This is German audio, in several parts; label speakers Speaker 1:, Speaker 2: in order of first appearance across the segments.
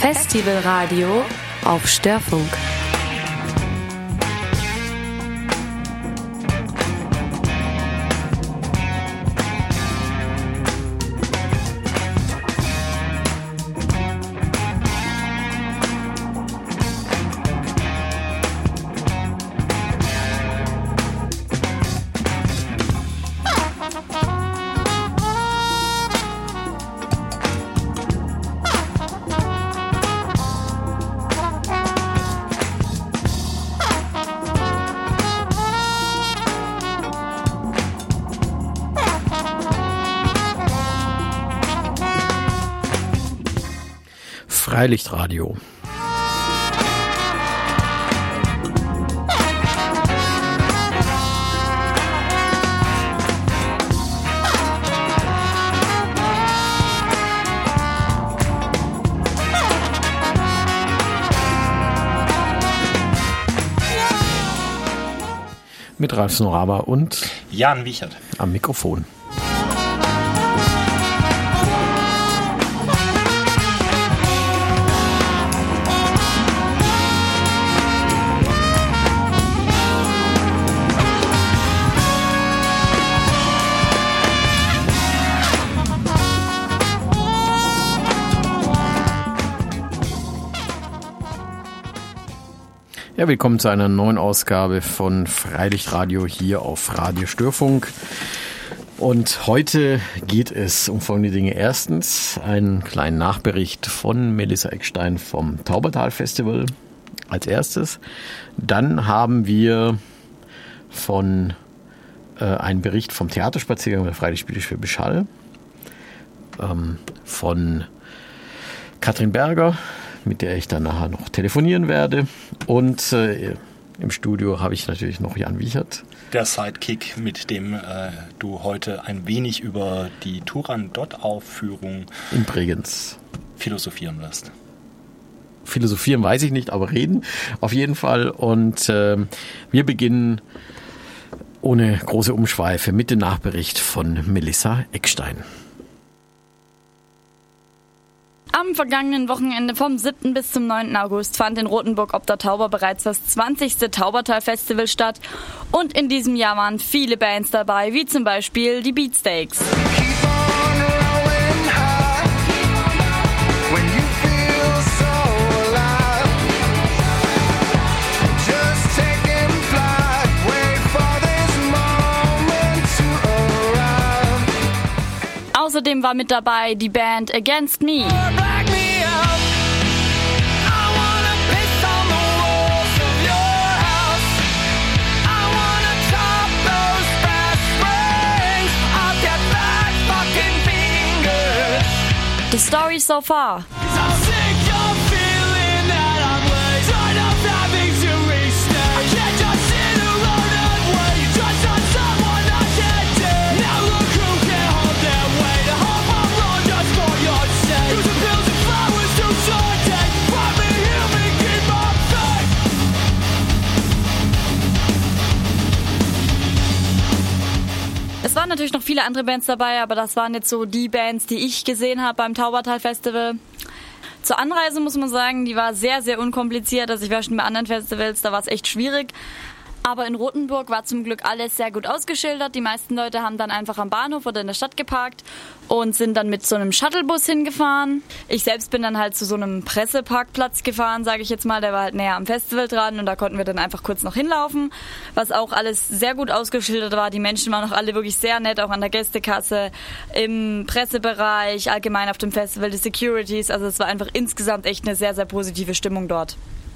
Speaker 1: Festivalradio auf Störfunk.
Speaker 2: Freilichtradio. Mit Ralf Snoraba und
Speaker 3: Jan Wiechert
Speaker 2: am Mikrofon. Ja, willkommen zu einer neuen Ausgabe von Freilichtradio hier auf Radio Störfunk. Und heute geht es um folgende Dinge. Erstens einen kleinen Nachbericht von Melissa Eckstein vom Taubertal Festival als erstes. Dann haben wir einen Bericht vom Theaterspaziergang der Freilichtspiele für Beschall von Katrin Berger, mit der ich dann nachher noch telefonieren werde. Und im Studio habe ich natürlich noch Jan Wiechert.
Speaker 3: Der Sidekick, mit dem du heute ein wenig über die Turandot-Aufführung
Speaker 2: in Bregenz
Speaker 3: philosophieren wirst.
Speaker 2: Philosophieren weiß ich nicht, aber reden auf jeden Fall. Und wir beginnen ohne große Umschweife mit dem Nachbericht von Melissa Eckstein.
Speaker 4: Am vergangenen Wochenende vom 7. bis zum 9. August fand in Rothenburg ob der Tauber bereits das 20. Taubertal-Festival statt und in diesem Jahr waren viele Bands dabei, wie zum Beispiel die Beatsteaks. Außerdem war mit dabei die Band Against Me. The Story So Far. Es waren natürlich noch viele andere Bands dabei, aber das waren jetzt so die Bands, die ich gesehen habe beim Taubertal Festival. Zur Anreise muss man sagen, die war sehr, sehr unkompliziert. Also ich war schon bei anderen Festivals, da war es echt schwierig. Aber in Rothenburg war zum Glück alles sehr gut ausgeschildert. Die meisten Leute haben dann einfach am Bahnhof oder in der Stadt geparkt und sind dann mit so einem Shuttlebus hingefahren. Ich selbst bin dann halt zu so einem Presseparkplatz gefahren, sage ich jetzt mal. Der war halt näher am Festival dran und da konnten wir dann einfach kurz noch hinlaufen. Was auch alles sehr gut ausgeschildert war. Die Menschen waren auch alle wirklich sehr nett, auch an der Gästekasse, im Pressebereich, allgemein auf dem Festival, die Securities. Also es war einfach insgesamt echt eine sehr, sehr positive Stimmung dort.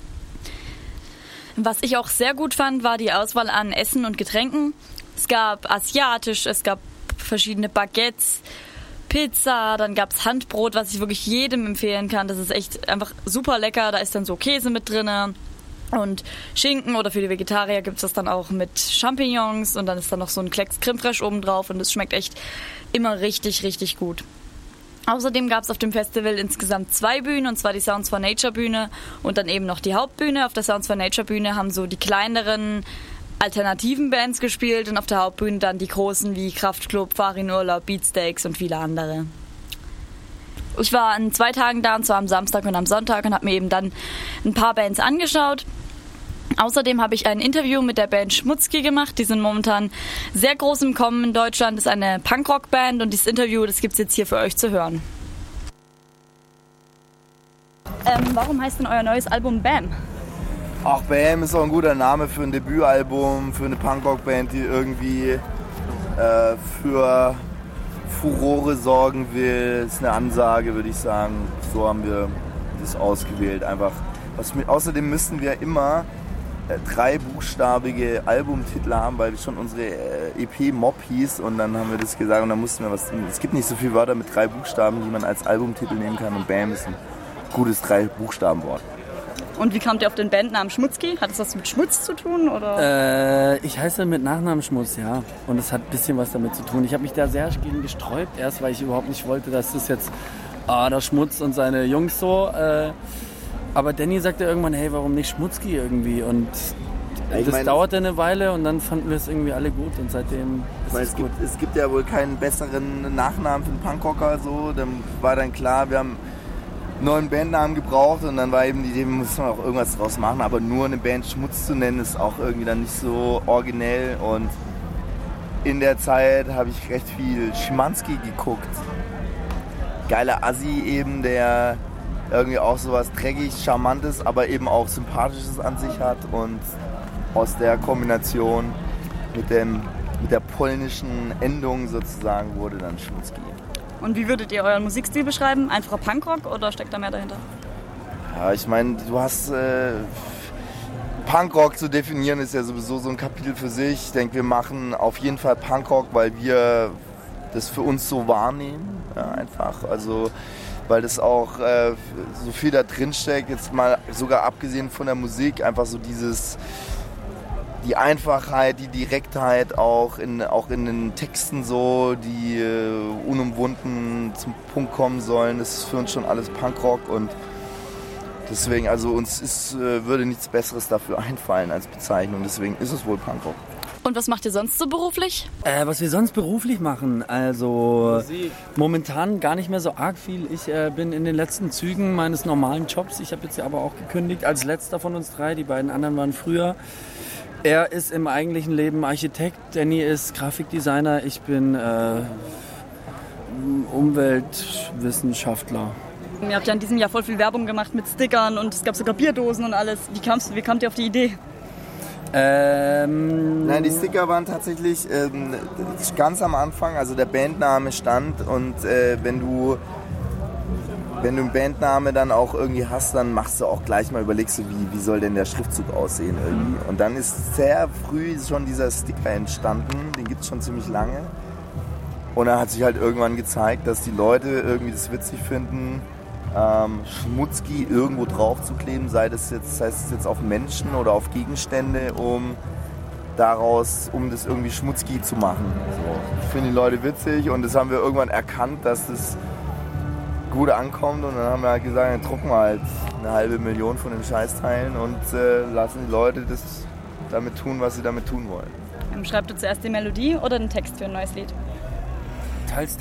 Speaker 4: Was ich auch sehr gut fand, war die Auswahl an Essen und Getränken. Es gab asiatisch, es gab verschiedene Baguettes, Pizza, dann gab es Handbrot, was ich wirklich jedem empfehlen kann. Das ist echt einfach super lecker. Da ist dann so Käse mit drin und Schinken oder für die Vegetarier gibt es das dann auch mit Champignons und dann ist dann noch so ein Klecks Creme Fraiche oben drauf und es schmeckt echt immer richtig, richtig gut. Außerdem gab es auf dem Festival insgesamt 2 Bühnen, und zwar die Sounds for Nature Bühne und dann eben noch die Hauptbühne. Auf der Sounds for Nature Bühne haben so die kleineren alternativen Bands gespielt und auf der Hauptbühne dann die großen wie Kraftklub, Farin Urlaub, Beatsteaks und viele andere. Ich war an 2 Tagen da, und zwar am Samstag und am Sonntag, und habe mir eben dann ein paar Bands angeschaut. Außerdem habe ich ein Interview mit der Band Schmutzki gemacht. Die sind momentan sehr groß im Kommen in Deutschland. Das ist eine Punkrock-Band, und dieses Interview, das gibt es jetzt hier für euch zu hören. Warum heißt denn euer neues Album BAM?
Speaker 5: Ach, BAM ist auch ein guter Name für ein Debütalbum, für eine Punkrock-Band, die irgendwie für Furore sorgen will. Das ist eine Ansage, würde ich sagen. So haben wir das ausgewählt. Einfach. Außerdem müssten wir immer 3-buchstabige Albumtitel haben, weil schon unsere EP Mob hieß, und dann haben wir das gesagt und dann mussten wir was. Es gibt nicht so viele Wörter mit 3 Buchstaben, die man als Albumtitel nehmen kann, und BAM ist ein gutes 3-Buchstaben-Wort.
Speaker 4: Und wie kamt ihr auf den Bandnamen Schmutzki? Hat es was mit Schmutz zu tun, oder?
Speaker 6: Ich heiße mit Nachnamen Schmutz, ja. Und es hat ein bisschen was damit zu tun. Ich habe mich da sehr gegen gesträubt, erst weil ich überhaupt nicht wollte, dass das jetzt der Schmutz und seine Jungs so. Aber Danny sagte irgendwann, hey, warum nicht Schmutzki irgendwie? Und das dauerte eine Weile, und dann fanden wir es irgendwie alle gut, und seitdem ist es gut.
Speaker 5: Es gibt ja wohl keinen besseren Nachnamen für einen Punkrocker. So. Dann war dann klar, wir haben einen neuen Bandnamen gebraucht, und dann war eben die Idee, wir müssen auch irgendwas draus machen, aber nur eine Band Schmutz zu nennen, ist auch irgendwie dann nicht so originell. Und in der Zeit habe ich recht viel Schimanski geguckt. Geiler Assi eben, der irgendwie auch sowas dreckig, charmantes, aber eben auch sympathisches an sich hat, und aus der Kombination mit der polnischen Endung sozusagen wurde dann Schmutzki.
Speaker 4: Und wie würdet ihr euren Musikstil beschreiben? Einfacher Punkrock, oder steckt da mehr dahinter?
Speaker 5: Ja, ich meine, du hast Punkrock zu definieren, ist ja sowieso so ein Kapitel für sich. Ich denke, wir machen auf jeden Fall Punkrock, weil wir das für uns so wahrnehmen, ja, einfach. Also weil das auch so viel da drin steckt, jetzt mal sogar abgesehen von der Musik, einfach so die Einfachheit, die Direktheit auch in den Texten so, die unumwunden zum Punkt kommen sollen, das ist für uns schon alles Punkrock, und deswegen, also uns würde nichts Besseres dafür einfallen als Bezeichnung, deswegen ist es wohl Punkrock.
Speaker 4: Und was macht ihr sonst so beruflich?
Speaker 6: Was wir sonst beruflich machen, also Musik. Momentan gar nicht mehr so arg viel. Ich bin in den letzten Zügen meines normalen Jobs. Ich habe jetzt aber auch gekündigt als letzter von uns 3. Die beiden anderen waren früher. Er ist im eigentlichen Leben Architekt, Danny ist Grafikdesigner, ich bin Umweltwissenschaftler.
Speaker 4: Ihr habt ja in diesem Jahr voll viel Werbung gemacht mit Stickern, und es gab sogar Bierdosen und alles. Wie kamt ihr auf die Idee?
Speaker 5: Nein, die Sticker waren tatsächlich ganz am Anfang, also der Bandname stand, und wenn du einen Bandname dann auch irgendwie hast, dann machst du auch gleich mal, überlegst du, wie soll denn der Schriftzug aussehen irgendwie. Und dann ist sehr früh schon dieser Sticker entstanden, den gibt es schon ziemlich lange. Und da hat sich halt irgendwann gezeigt, dass die Leute irgendwie das witzig finden, Schmutzki irgendwo drauf zu kleben, sei es jetzt auf Menschen oder auf Gegenstände, um das irgendwie Schmutzki zu machen. So. Finden die Leute witzig, und das haben wir irgendwann erkannt, dass das gut ankommt, und dann haben wir halt gesagt, dann drucken wir halt 500.000 von den Scheißteilen und lassen die Leute das damit tun, was sie damit tun wollen.
Speaker 4: Schreibt ihr zuerst die Melodie oder den Text für ein neues Lied?
Speaker 6: Teils.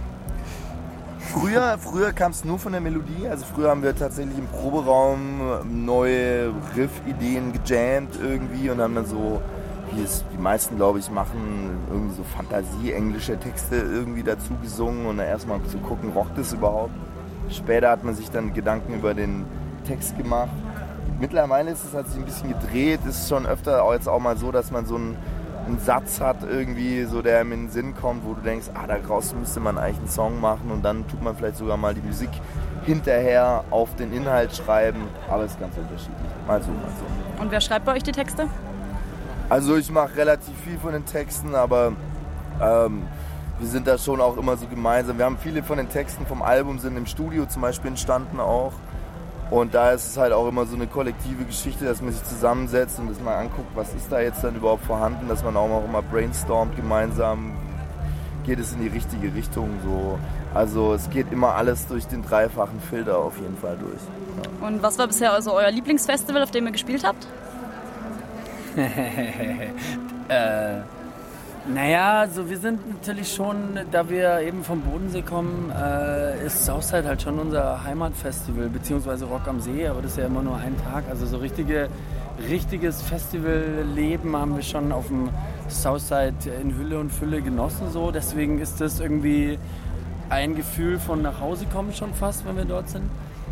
Speaker 5: Früher kam es nur von der Melodie, also früher haben wir tatsächlich im Proberaum neue Riff-Ideen gejammt irgendwie und haben dann so, wie es die meisten, glaube ich, machen, irgendwie so Fantasie-englische Texte irgendwie dazu gesungen und dann erstmal zu gucken, rockt es überhaupt. Später hat man sich dann Gedanken über den Text gemacht. Mittlerweile hat sich ein bisschen gedreht, ist schon öfter jetzt auch mal so, dass man so einen Satz hat irgendwie, so der in den Sinn kommt, wo du denkst, daraus müsste man eigentlich einen Song machen und dann tut man vielleicht sogar mal die Musik hinterher auf den Inhalt schreiben, aber es ist ganz unterschiedlich, mal so, mal so.
Speaker 4: Und wer schreibt bei euch die Texte?
Speaker 5: Also ich mache relativ viel von den Texten, aber wir sind da schon auch immer so gemeinsam. Wir haben viele von den Texten vom Album sind im Studio zum Beispiel entstanden auch. Und da ist es halt auch immer so eine kollektive Geschichte, dass man sich zusammensetzt und das mal anguckt, was ist da jetzt dann überhaupt vorhanden, dass man auch immer brainstormt gemeinsam, geht es in die richtige Richtung so. Also es geht immer alles durch den dreifachen Filter auf jeden Fall durch. Ja.
Speaker 4: Und was war bisher also euer Lieblingsfestival, auf dem ihr gespielt habt?
Speaker 6: Naja, also wir sind natürlich schon, da wir eben vom Bodensee kommen, ist Southside halt schon unser Heimatfestival, beziehungsweise Rock am See, aber das ist ja immer nur ein Tag. Also so richtiges Festivalleben haben wir schon auf dem Southside in Hülle und Fülle genossen. So. Deswegen ist das irgendwie ein Gefühl von nach Hause kommen schon fast, wenn wir dort sind.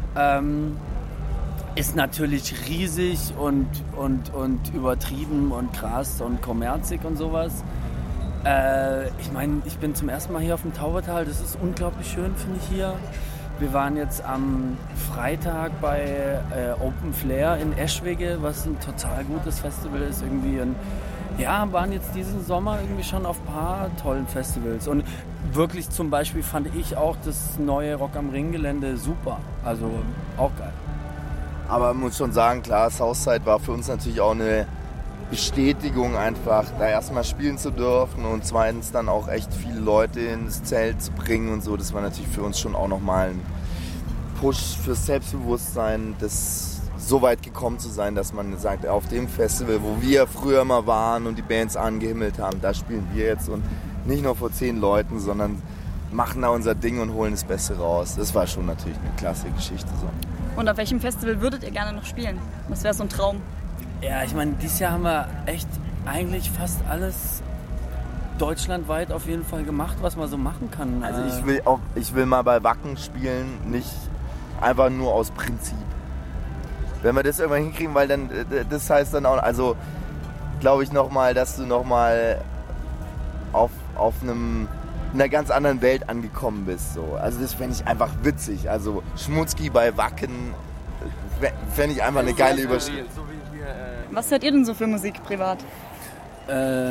Speaker 6: Ist natürlich riesig und übertrieben und krass und kommerzig und sowas. Ich meine, ich bin zum ersten Mal hier auf dem Taubertal. Das ist unglaublich schön, finde ich hier. Wir waren jetzt am Freitag bei Open Flair in Eschwege, was ein total gutes Festival ist irgendwie. Und ja, waren jetzt diesen Sommer irgendwie schon auf ein paar tollen Festivals. Und wirklich zum Beispiel fand ich auch das neue Rock am Ring Gelände super. Also auch geil.
Speaker 5: Aber man muss schon sagen, klar, Southside war für uns natürlich auch eine Bestätigung, einfach da erstmal spielen zu dürfen und zweitens dann auch echt viele Leute ins Zelt zu bringen und so. Das war natürlich für uns schon auch nochmal ein Push fürs Selbstbewusstsein, das so weit gekommen zu sein, dass man sagt, auf dem Festival, wo wir früher mal waren und die Bands angehimmelt haben, da spielen wir jetzt und nicht nur vor 10 Leuten, sondern machen da unser Ding und holen das Beste raus. Das war schon natürlich eine klasse Geschichte. So.
Speaker 4: Und auf welchem Festival würdet ihr gerne noch spielen? Was wäre so ein Traum?
Speaker 6: Ja, ich meine, dieses Jahr haben wir echt eigentlich fast alles deutschlandweit auf jeden Fall gemacht, was man so machen kann.
Speaker 5: Also ich will mal bei Wacken spielen, nicht einfach nur aus Prinzip. Wenn wir das irgendwann hinkriegen, weil dann, das heißt dann auch, also glaube ich nochmal, dass du nochmal auf in einer ganz anderen Welt angekommen bist. So. Also das fände ich einfach witzig. Also Schmutzki bei Wacken fände ich einfach eine geile Überschrift.
Speaker 4: Was hört ihr denn so für Musik privat?
Speaker 6: Ja,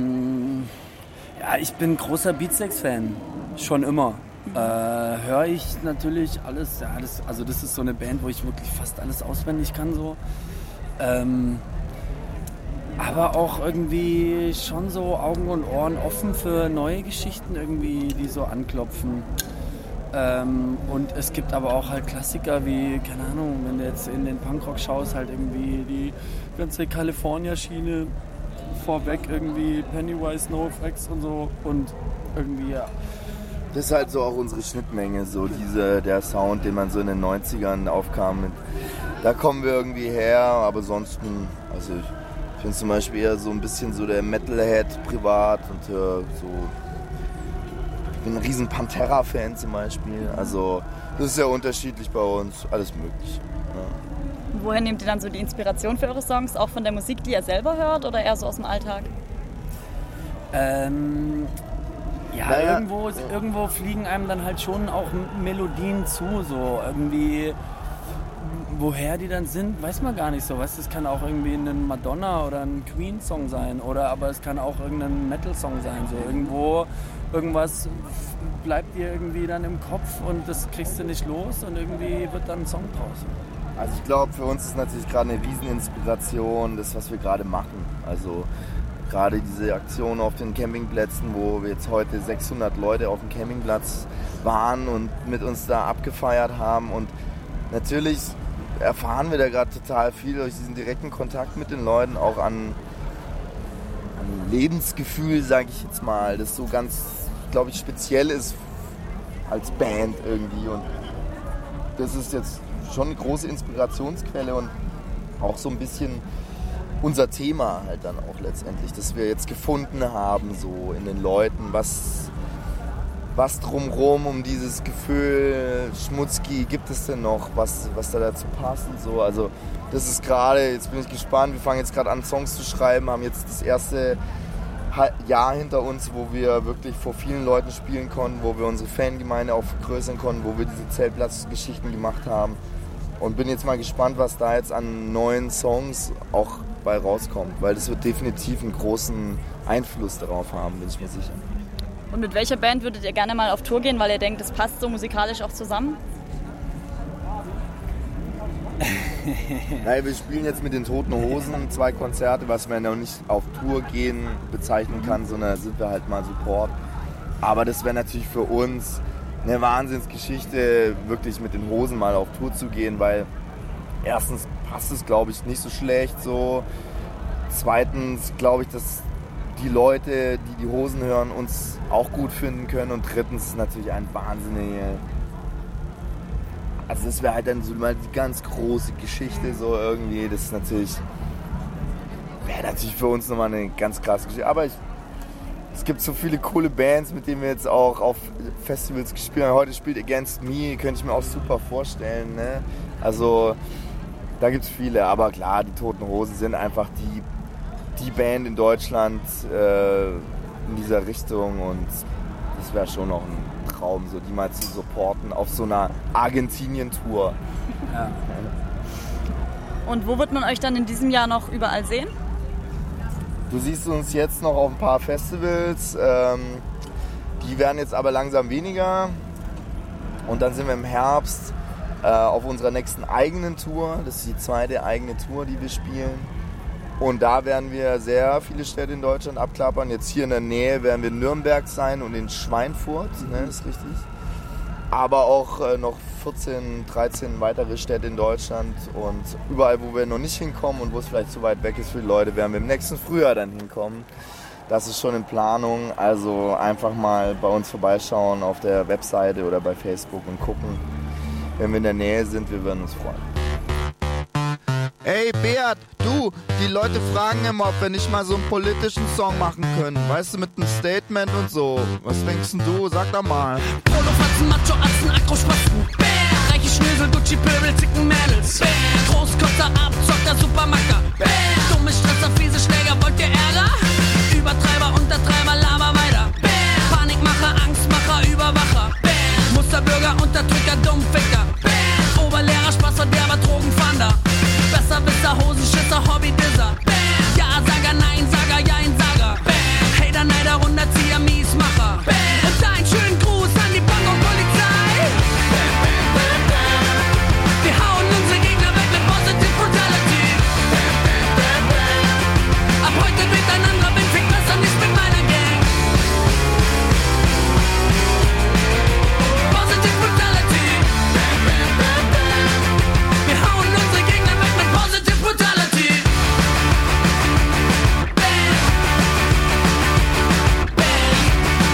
Speaker 6: ich bin großer Beatsteaks-Fan. Schon immer. Höre ich natürlich alles. Ja, das ist so eine Band, wo ich wirklich fast alles auswendig kann. So. Aber auch irgendwie schon so Augen und Ohren offen für neue Geschichten irgendwie, die so anklopfen. Und es gibt aber auch halt Klassiker wie, keine Ahnung, wenn du jetzt in den Punkrock schaust, halt irgendwie die ganze California-Schiene vorweg, irgendwie Pennywise, NoFX und so und irgendwie, ja.
Speaker 5: Das ist halt so auch unsere Schnittmenge, so der Sound, den man so in den 90ern aufkam. Da kommen wir irgendwie her, aber ansonsten, also ich bin zum Beispiel eher so ein bisschen so der Metalhead privat und so. Ich bin ein riesen Pantera-Fan zum Beispiel. Also das ist sehr unterschiedlich bei uns, alles möglich. Ja.
Speaker 4: Und woher nehmt ihr dann so die Inspiration für eure Songs? Auch von der Musik, die ihr selber hört oder eher so aus dem Alltag?
Speaker 6: Ja, irgendwo fliegen einem dann halt schon auch Melodien zu, so irgendwie. Woher die dann sind, weiß man gar nicht so. Weißt, es kann auch irgendwie ein Madonna oder ein Queen-Song sein, aber es kann auch irgendein Metal-Song sein. So irgendwas bleibt dir irgendwie dann im Kopf und das kriegst du nicht los und irgendwie wird dann ein Song draus.
Speaker 5: Also ich glaube, für uns ist natürlich gerade eine Rieseninspiration, das, was wir gerade machen. Also gerade diese Aktion auf den Campingplätzen, wo wir jetzt heute 600 Leute auf dem Campingplatz waren und mit uns da abgefeiert haben. Und natürlich erfahren wir da gerade total viel durch diesen direkten Kontakt mit den Leuten, auch an Lebensgefühl, sage ich jetzt mal, das so ganz, glaube ich, speziell ist als Band irgendwie. Und das ist jetzt schon eine große Inspirationsquelle und auch so ein bisschen unser Thema halt dann auch letztendlich, dass wir jetzt gefunden haben, so in den Leuten, was drumherum um dieses Gefühl Schmutzki gibt es denn noch, was da dazu passt und so. Also das ist gerade, jetzt bin ich gespannt, wir fangen jetzt gerade an Songs zu schreiben, haben jetzt das erste Jahr hinter uns, wo wir wirklich vor vielen Leuten spielen konnten, wo wir unsere Fangemeinde auch vergrößern konnten, wo wir diese Zeltplatzgeschichten gemacht haben und bin jetzt mal gespannt, was da jetzt an neuen Songs auch bei rauskommt, weil das wird definitiv einen großen Einfluss darauf haben, bin ich mir sicher.
Speaker 4: Und mit welcher Band würdet ihr gerne mal auf Tour gehen, weil ihr denkt, das passt so musikalisch auch zusammen?
Speaker 5: Naja, wir spielen jetzt mit den Toten Hosen 2 Konzerte, was man noch nicht auf Tour gehen bezeichnen kann, sondern sind wir halt mal Support. Aber das wäre natürlich für uns eine Wahnsinnsgeschichte, wirklich mit den Hosen mal auf Tour zu gehen, weil erstens passt es, glaube ich, nicht so schlecht so. Zweitens glaube ich, dass die Leute, die Hosen hören, uns auch gut finden können. Und drittens ist natürlich ein wahnsinniger... Also das wäre halt dann so mal die ganz große Geschichte so irgendwie. Das ist natürlich... Wäre natürlich für uns nochmal eine ganz krasse Geschichte. Aber es gibt so viele coole Bands, mit denen wir jetzt auch auf Festivals gespielt haben. Heute spielt Against Me, könnte ich mir auch super vorstellen. Ne? Also da gibt es viele. Aber klar, die Toten Hosen sind einfach die Band in Deutschland in dieser Richtung. Und das wäre schon noch ein Traum, so die mal zu supporten auf so einer Argentinien-Tour.
Speaker 6: Ja.
Speaker 4: Und wo wird man euch dann in diesem Jahr noch überall sehen?
Speaker 5: Du siehst uns jetzt noch auf ein paar Festivals, die werden jetzt aber langsam weniger. Und dann sind wir im Herbst auf unserer nächsten eigenen Tour. Das ist die zweite eigene Tour, die wir spielen. Und da werden wir sehr viele Städte in Deutschland abklappern. Jetzt hier in der Nähe werden wir in Nürnberg sein und in Schweinfurt, ne, ist richtig. Aber auch noch 14, 13 weitere Städte in Deutschland. Und überall, wo wir noch nicht hinkommen und wo es vielleicht zu weit weg ist für die Leute, werden wir im nächsten Frühjahr dann hinkommen. Das ist schon in Planung. Also einfach mal bei uns vorbeischauen auf der Webseite oder bei Facebook und gucken. Wenn wir in der Nähe sind, wir würden uns freuen.
Speaker 7: Ey Beat, du, die Leute fragen immer, ob wir nicht mal so einen politischen Song machen können. Weißt du, mit einem Statement und so. Was denkst denn du? Sag doch mal.
Speaker 8: Polofatzen, Macho-Atzen, Akrospasten. Reiche Schnösel, Gucci-Pöbel, zicken Mädels. Großkotzer, Abzocker, Supermacker. Dumme Stresser, fiese Schläger, wollt ihr Ärger? Übertreiber, Untertreiber, Lava weiter. Panikmacher, Angstmacher, Überwacher. Musterbürger, Unterdrücker, Dummficker. Oberlehrer, Spaßverderber, Drogenfahnder. Besserwisser, Hosenschisser, Hobbydisser. Ja-Sager, Nein-Sager, Jein-Sager. Hater, Neider, Runterzieher, Miesmacher. Und einen schönen Gruß an die Bank und Polizei. Wir hauen unsere Gegner weg mit Positive Brutality. Ab heute miteinander bin viel besser, nicht mit meiner Gang. Positive Brutality. Wir hauen unsere Gegner weg mit Positive Brutality. Bang. Bang.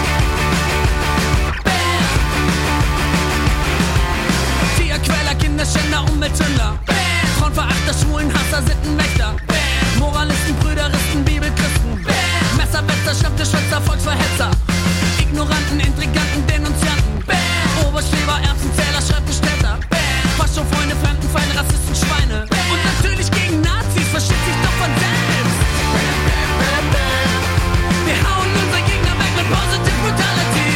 Speaker 8: Bang. Tierquäler, Kinderschänder, Umweltsünder. Frauenverachter, Schwulenhasser, Sittenwächter. Moralisten, Brüderisten, Bibelchristen. Messerwetzer, Stammtischschwätzer, Volksverhetzer. Ignoranten, Intriganten, Denunzianten. Oberschleber, Erbsenzähler, Schreibtischtäter. Faschofreunde, Fremdenfeinde, Rassisten, Schweine. Und natürlich gegen Nazis, versteht sich doch von selbst. Wir hauen unsere Gegner weg mit Positive Brutality.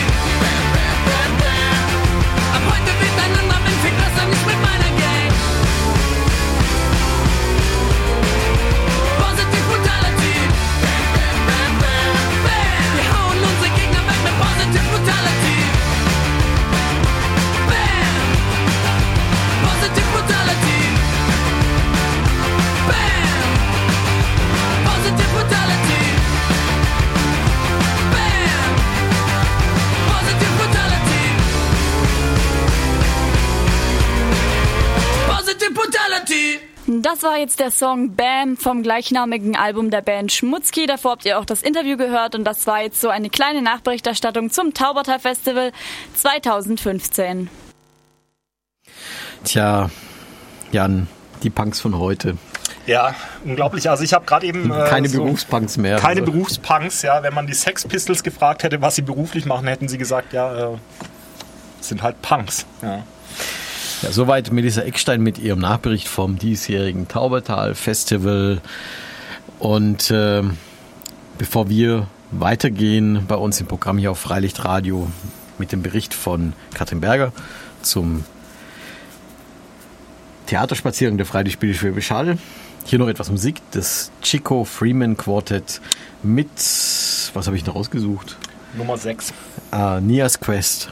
Speaker 8: Ab heute miteinander bin viel besser, nicht mit meiner Gang. Positive Brutality. Wir hauen unsere Gegner weg mit Positive Brutality. Bam. Positive Brutality. Bam. Positive Brutality. Bam. Positive Brutality. Positive Brutality.
Speaker 4: Das war jetzt der Song Bam vom gleichnamigen Album der Band Schmutzki. Davor habt ihr auch das Interview gehört und das war jetzt so eine kleine Nachberichterstattung zum Taubertal Festival 2015.
Speaker 2: Tja, Jan, die Punks von heute.
Speaker 3: Ja, unglaublich. Also ich habe gerade eben...
Speaker 2: Keine Berufspunks mehr.
Speaker 3: Keine
Speaker 2: also.
Speaker 3: Berufspunks, ja. Wenn man die Sex Pistols gefragt hätte, was sie beruflich machen, hätten sie gesagt, ja, sind halt Punks. Ja.
Speaker 2: Ja, soweit Melissa Eckstein mit ihrem Nachbericht vom diesjährigen Taubertal Festival. Und bevor wir weitergehen bei uns im Programm hier auf Freilichtradio mit dem Bericht von Katrin Berger zum Theaterspaziergang der Freilichtspiele Schwäbisch Hall. Hier noch etwas Musik, das Chico Freeman Quartet mit, was habe ich noch rausgesucht?
Speaker 3: Nummer 6.
Speaker 2: Nias Quest.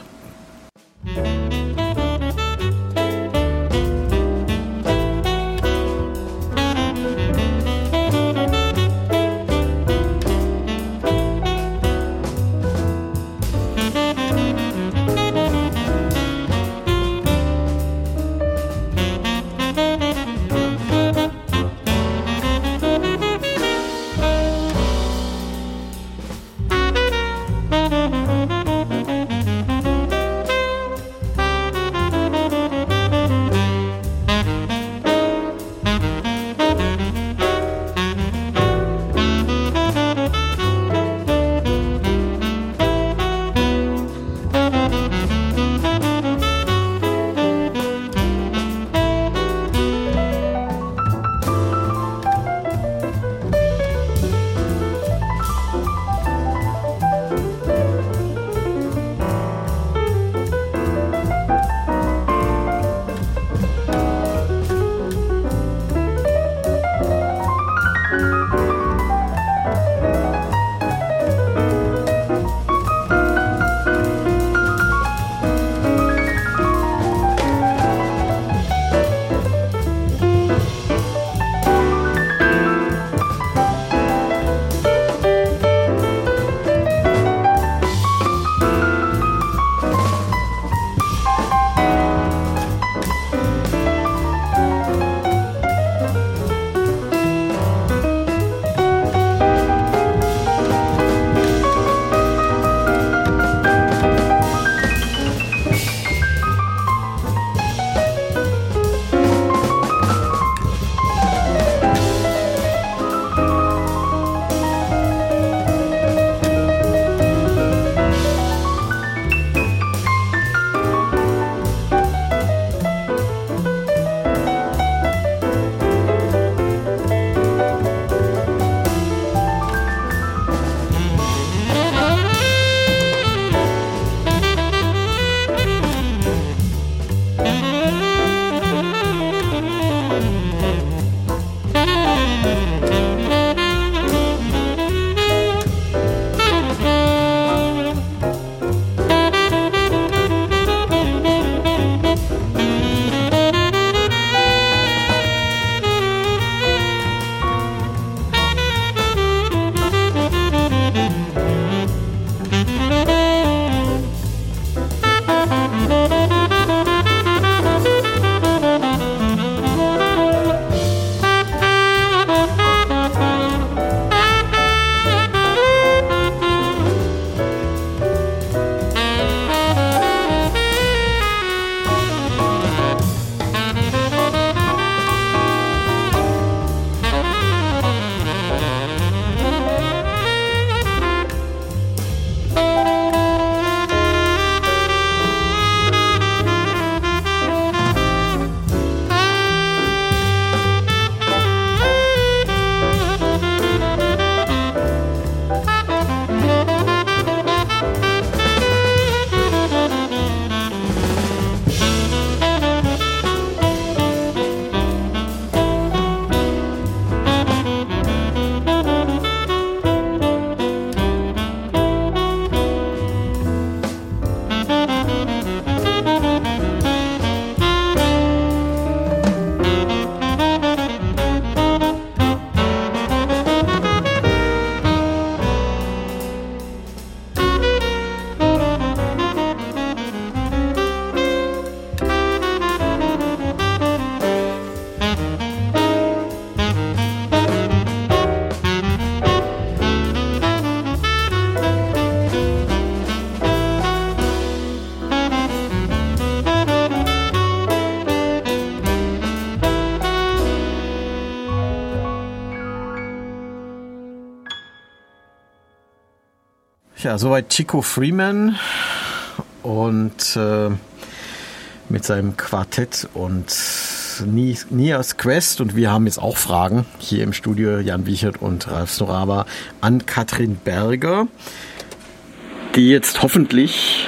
Speaker 2: Ja, soweit Chico Freeman und mit seinem Quartett und Nias Quest. Und wir haben jetzt auch Fragen hier im Studio, Jan Wiechert und Ralf Snoraba, an Katrin Berger, die jetzt hoffentlich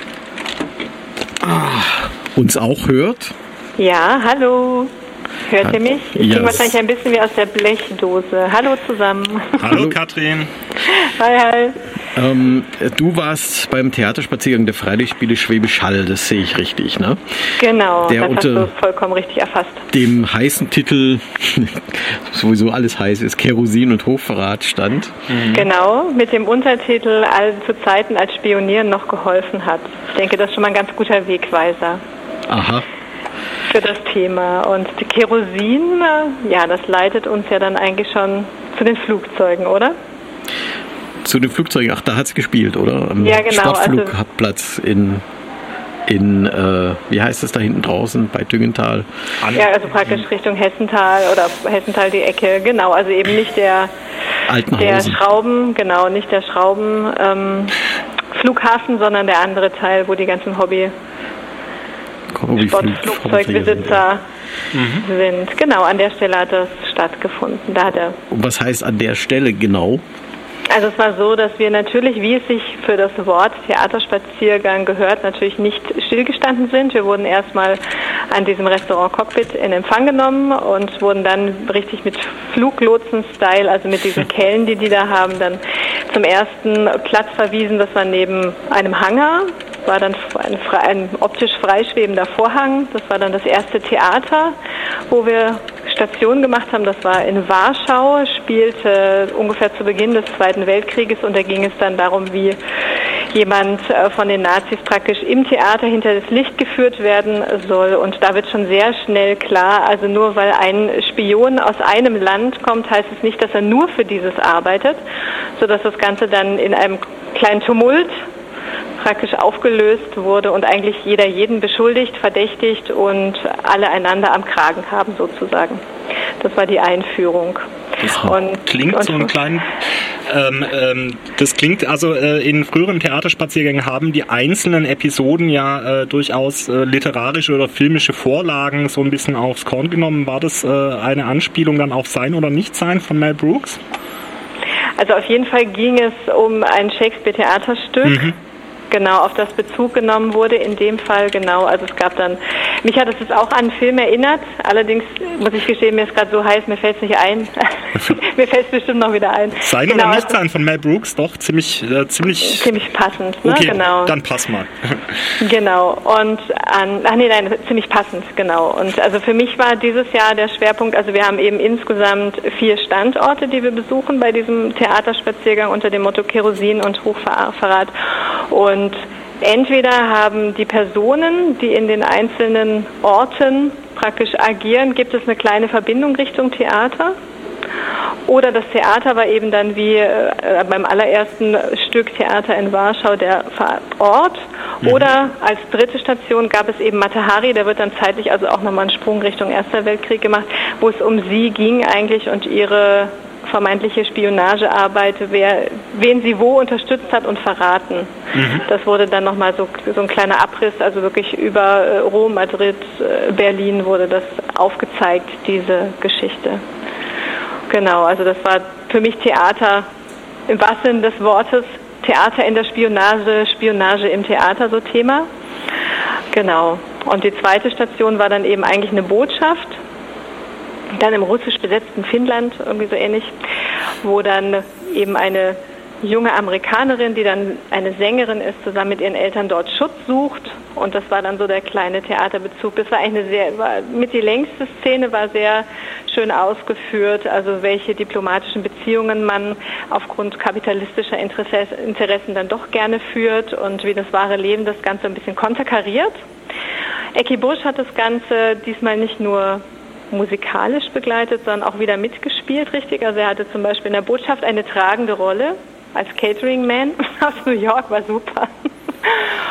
Speaker 2: uns auch hört.
Speaker 9: Ja, hallo. Hört ihr mich? Ich
Speaker 2: Ja.
Speaker 9: klinge wahrscheinlich ein bisschen wie aus der Blechdose. Hallo zusammen.
Speaker 3: Hallo Katrin.
Speaker 9: Hi, hi.
Speaker 2: Du warst beim Theaterspaziergang der Freilichtspiele Schwäbisch Hall, das sehe ich richtig, ne?
Speaker 9: Genau,
Speaker 2: Der
Speaker 9: das hast
Speaker 2: unter
Speaker 9: du vollkommen richtig erfasst.
Speaker 2: dem heißen Titel, sowieso alles heiß ist, Kerosin und Hochverrat stand.
Speaker 9: Genau, mit dem Untertitel zu Zeiten, als Spionieren noch geholfen hat. Ich denke, das ist schon mal ein ganz guter Wegweiser
Speaker 2: Aha.
Speaker 9: für das Thema. Und die Kerosin, ja, das leitet uns ja dann eigentlich schon zu den Flugzeugen, oder?
Speaker 2: Zu den Flugzeugen, ach, da hat es gespielt, oder? Am
Speaker 9: Ja, genau,
Speaker 2: Sportflugplatz in wie heißt das da hinten draußen, bei Düngenthal?
Speaker 9: Ja, also praktisch Richtung Hessental oder Hessental die Ecke, genau, also eben nicht der
Speaker 2: Altenhausen.
Speaker 9: nicht der Flughafen, sondern der andere Teil, wo die ganzen Sportflugzeugbesitzer sind. Genau, an der Stelle hat das stattgefunden. Da hat er.
Speaker 2: Und was heißt an der Stelle genau?
Speaker 9: Also es war so, dass wir natürlich, wie es sich für das Wort Theaterspaziergang gehört, natürlich nicht stillgestanden sind. Wir wurden erstmal an diesem Restaurant Cockpit in Empfang genommen und wurden dann richtig mit Fluglotsen-Style, also mit diesen Kellen, die da haben, dann zum ersten Platz verwiesen. Das war neben einem Hangar, war dann ein optisch freischwebender Vorhang. Das war dann das erste Theater, wo wir Station gemacht haben. Das war in Warschau, spielte ungefähr zu Beginn des Zweiten Weltkrieges, und da ging es dann darum, wie jemand von den Nazis praktisch im Theater hinter das Licht geführt werden soll. Und da wird schon sehr schnell klar, also nur weil ein Spion aus einem Land kommt, heißt es nicht, dass er nur für dieses arbeitet, sodass das Ganze dann in einem kleinen Tumult praktisch aufgelöst wurde und eigentlich jeder jeden beschuldigt, verdächtigt und alle einander am Kragen haben sozusagen. Das war die Einführung.
Speaker 3: Das klingt so ein kleinen. Das klingt also in früheren Theaterspaziergängen haben die einzelnen Episoden ja durchaus literarische oder filmische Vorlagen so ein bisschen aufs Korn genommen. War das eine Anspielung dann auf Sein oder Nichtsein von Mel Brooks?
Speaker 9: Also auf jeden Fall ging es um ein Shakespeare-Theaterstück. Genau, auf das Bezug genommen wurde, in dem Fall genau, also es gab dann, mich hat es jetzt auch an einen Film erinnert, allerdings muss ich gestehen, mir ist gerade so heiß, mir fällt es nicht ein, mir fällt es bestimmt noch wieder ein.
Speaker 3: Sein oder nicht sein von Mel Brooks, doch, ziemlich
Speaker 9: passend, ne?
Speaker 3: Okay,
Speaker 9: genau.
Speaker 3: Dann pass mal.
Speaker 9: Genau, und ziemlich passend, genau. Und also für mich war dieses Jahr der Schwerpunkt, also wir haben eben insgesamt 4 Standorte, die wir besuchen bei diesem Theaterspaziergang unter dem Motto Kerosin und Hochverrat. Und entweder haben die Personen, die in den einzelnen Orten praktisch agieren, gibt es eine kleine Verbindung Richtung Theater. Oder das Theater war eben dann wie beim allerersten Stück Theater in Warschau der Ort. Oder als dritte Station gab es eben Mata Hari, da wird dann zeitlich also auch nochmal ein Sprung Richtung Erster Weltkrieg gemacht, wo es um sie ging eigentlich und ihre vermeintliche Spionagearbeit, wen sie wo unterstützt hat und verraten. Das wurde dann nochmal so ein kleiner Abriss, also wirklich über Rom, Madrid, Berlin wurde das aufgezeigt, diese Geschichte. Genau, also das war für mich Theater im wahrsten Sinne des Wortes, Theater in der Spionage, Spionage im Theater, so Thema. Genau. Und die zweite Station war dann eben eigentlich eine Botschaft, dann im russisch besetzten Finnland, irgendwie so ähnlich, wo dann eben eine junge Amerikanerin, die dann eine Sängerin ist, zusammen mit ihren Eltern dort Schutz sucht. Und das war dann so der kleine Theaterbezug. Das war eigentlich mit die längste Szene, war sehr schön ausgeführt, also welche diplomatischen Beziehungen man aufgrund kapitalistischer Interessen dann doch gerne führt und wie das wahre Leben das Ganze ein bisschen konterkariert. Ecki Busch hat das Ganze diesmal nicht nur musikalisch begleitet, sondern auch wieder mitgespielt, richtig. Also er hatte zum Beispiel in der Botschaft eine tragende Rolle als Catering-Man aus New York, war super.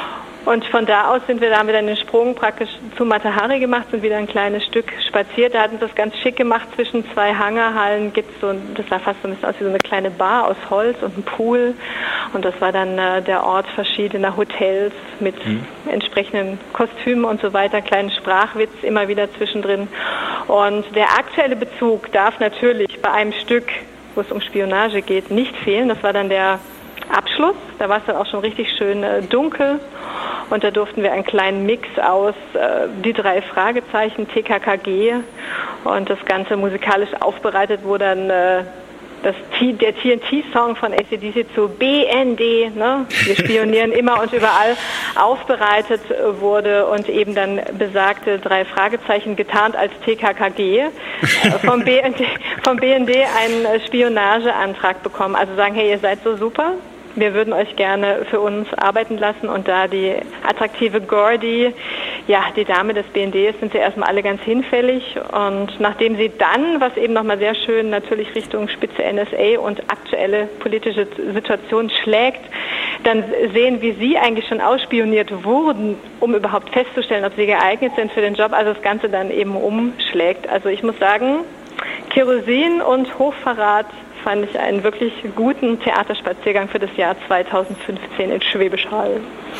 Speaker 9: Und von da aus haben wir dann den Sprung praktisch zu Mata-Hari gemacht, sind wieder ein kleines Stück spaziert. Da hatten sie das ganz schick gemacht. Zwischen 2 Hangarhallen gibt's das sah fast so ein bisschen aus wie so eine kleine Bar aus Holz und ein Pool. Und das war dann der Ort verschiedener Hotels mit entsprechenden Kostümen und so weiter. Kleinen Sprachwitz immer wieder zwischendrin. Und der aktuelle Bezug darf natürlich bei einem Stück, wo es um Spionage geht, nicht fehlen. Das war dann der Abschluss. Da war es dann auch schon richtig schön dunkel. Und da durften wir einen kleinen Mix aus die 3 Fragezeichen, TKKG und das Ganze musikalisch aufbereitet, wo dann der TNT-Song von AC/DC zu BND, ne? Wir spionieren immer und überall, aufbereitet wurde und eben dann besagte 3 Fragezeichen getarnt als TKKG vom BND einen Spionageantrag bekommen. Also sagen, hey, ihr seid so super. Wir würden euch gerne für uns arbeiten lassen und da die attraktive Gordy, ja, die Dame des BND ist, sind sie erstmal alle ganz hinfällig und nachdem sie dann, was eben nochmal sehr schön natürlich Richtung Spitze NSA und aktuelle politische Situation schlägt, dann sehen, wie sie eigentlich schon ausspioniert wurden, um überhaupt festzustellen, ob sie geeignet sind für den Job, also das Ganze dann eben umschlägt. Also ich muss sagen, Kerosin und Hochverrat fand ich einen wirklich guten Theaterspaziergang für das Jahr 2015 in Schwäbisch Hall.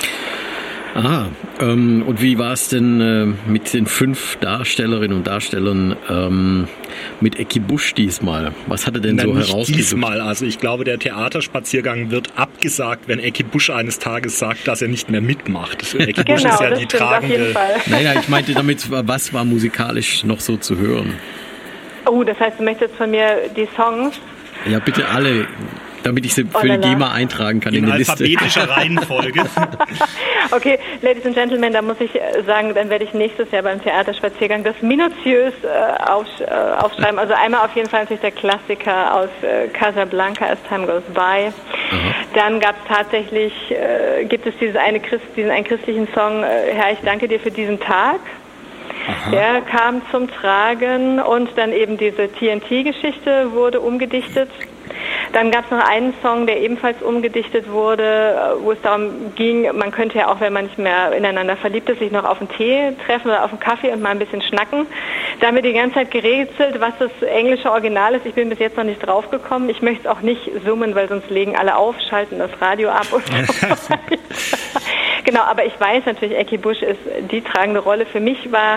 Speaker 2: Aha, und wie war es denn mit den 5 Darstellerinnen und Darstellern mit Ecki Busch diesmal? Was hat er denn so herausgesucht?
Speaker 3: Diesmal, also ich glaube, der Theaterspaziergang wird abgesagt, wenn Ecki Busch eines Tages sagt, dass er nicht mehr mitmacht. Ecki Busch ist ja die tragende...
Speaker 2: Naja, ich meinte damit, was war musikalisch noch so zu hören?
Speaker 9: Oh, das heißt, du möchtest jetzt von mir die Songs...
Speaker 2: Ja, bitte alle, damit ich sie für die GEMA eintragen kann in die Liste.
Speaker 3: Alphabetischer Reihenfolge.
Speaker 9: Okay, Ladies and Gentlemen, da muss ich sagen, dann werde ich nächstes Jahr beim Theaterspaziergang das minutiös aufschreiben. Also einmal auf jeden Fall natürlich der Klassiker aus Casablanca, As Time Goes By. Aha. Dann gab es tatsächlich, gibt es diesen einen christlichen Song, Herr, ich danke dir für diesen Tag. Aha. Der kam zum Tragen und dann eben diese TNT-Geschichte wurde umgedichtet. Dann gab es noch einen Song, der ebenfalls umgedichtet wurde, wo es darum ging, man könnte ja auch, wenn man nicht mehr ineinander verliebt ist, sich noch auf einen Tee treffen oder auf einen Kaffee und mal ein bisschen schnacken. Da haben wir die ganze Zeit gerätselt, was das englische Original ist. Ich bin bis jetzt noch nicht drauf gekommen. Ich möchte es auch nicht summen, weil sonst legen alle auf, schalten das Radio ab und so. Genau, aber ich weiß natürlich, Ecki Busch ist die tragende Rolle. Für mich war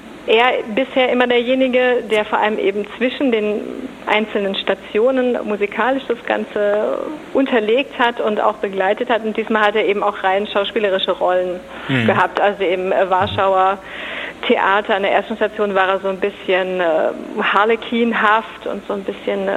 Speaker 9: er bisher immer derjenige, der vor allem eben zwischen den einzelnen Stationen musikalisch das Ganze unterlegt hat und auch begleitet hat. Und diesmal hat er eben auch rein schauspielerische Rollen gehabt. Also eben Warschauer Theater. An der ersten Station war er so ein bisschen harlekinhaft und so ein bisschen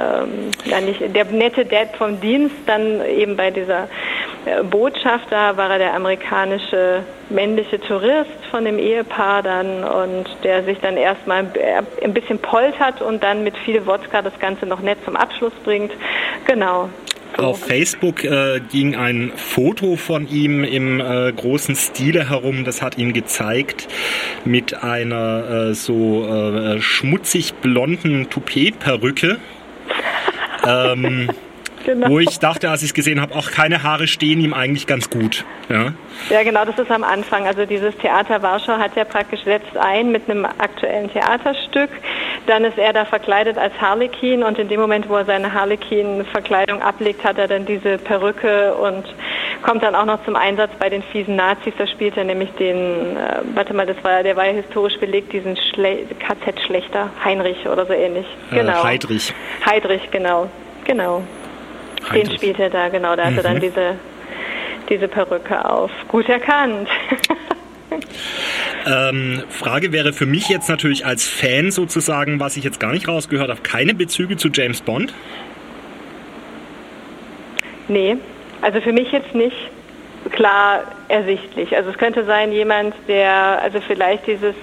Speaker 9: nicht der nette Dad vom Dienst. Dann eben bei dieser Botschaft, da war er der amerikanische männliche Tourist von dem Ehepaar dann und der sich dann erstmal ein bisschen poltert und dann mit viel Wodka das Ganze noch nett zum Abschluss bringt. Genau.
Speaker 3: So. Auf Facebook ging ein Foto von ihm im großen Stile herum, das hat ihn gezeigt mit einer schmutzig blonden Toupet-Perücke. Genau. Wo ich dachte, als ich es gesehen habe, auch keine Haare stehen ihm eigentlich ganz gut.
Speaker 9: Ja, genau, das ist am Anfang. Also dieses Theater Warschau hat ja praktisch setzt ein mit einem aktuellen Theaterstück. Dann ist er da verkleidet als Harlekin und in dem Moment, wo er seine Harlekin-Verkleidung ablegt, hat er dann diese Perücke und kommt dann auch noch zum Einsatz bei den fiesen Nazis. Da spielt er nämlich den, der war ja historisch belegt, diesen KZ-Schlechter, Heinrich oder so ähnlich. Genau.
Speaker 3: Heydrich,
Speaker 9: genau. Den spielt er da, genau, da hat er dann diese Perücke auf. Gut erkannt.
Speaker 3: Frage wäre für mich jetzt natürlich als Fan sozusagen, was ich jetzt gar nicht rausgehört habe, keine Bezüge zu James Bond?
Speaker 9: Nee, also für mich jetzt nicht klar ersichtlich. Also es könnte sein, jemand, der, also vielleicht dieses,